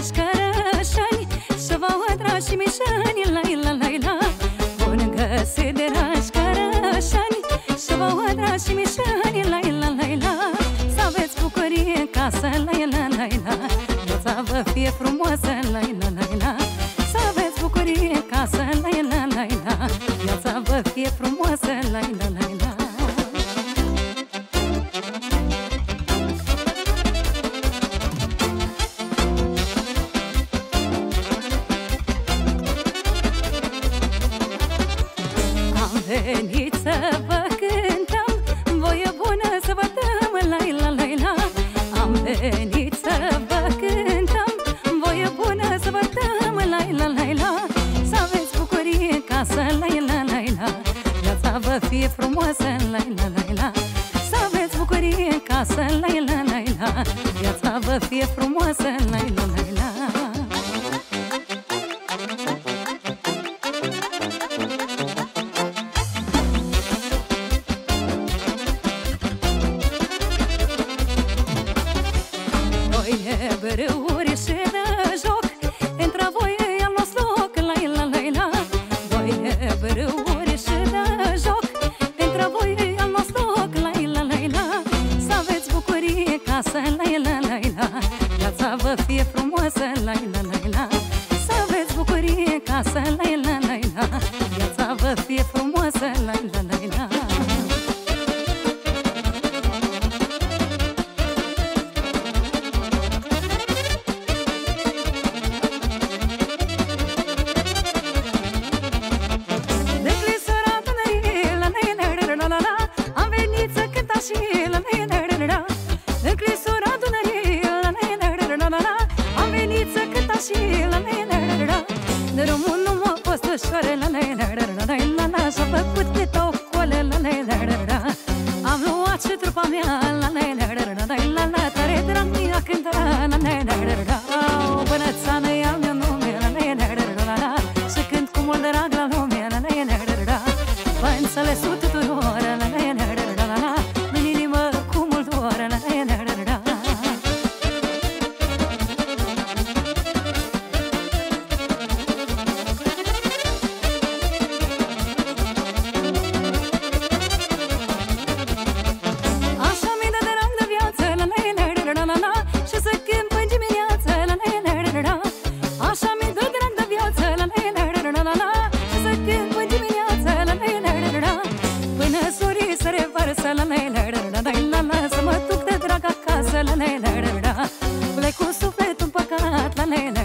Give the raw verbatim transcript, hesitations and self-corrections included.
dragi cărășani, și vouă dragi mișani, la la la la. Bun găsit, dragi cărășani, și vouă dragi mișani, la la la la. Să aveți bucurie în casă, la la la la. Viața vă fie frumoasă, la la la la. Să aveți bucurie în casă, la la la la. Viața vă fie frumoasă, la la la la. Venit să vă cântăm, voie bună să vă dăm, la la la la. Am venit să vă cântăm, voie bună să vă dăm, la la la la. Să aveți bucurie în casă, la la la la. Viața vă fie frumoasă, la la la la. Să aveți bucurie în casă, la la la la. Viața vă fie frumoasă, la la la la. Brâuri și de joc, între voi am luat loc, la la la la. Voi brâuri și de joc, între voi am luat loc, la la la la. Să aveți bucurie casă, la la la la. Viața vă fie frumoasă, la la la la. Să aveți bucurie casă, la la la la. Viața vă fie frumoasă, la la la la. S-a făcut câte o cole, la la la la la. Am luat și trupa mea, la la la la la la la. Tare drag mi-a cântat, la la la la la. O bănățană i-am eu nume, la la la la la la. Și cânt cu mult drag la lume, la la la la la. Vă înțelesul tuturor, la la la la la la. În inimă cu mult dor, la la la la la. Să mă duc de drag acasă, la la la la la. Plec cu sufletul împăcat, la la la.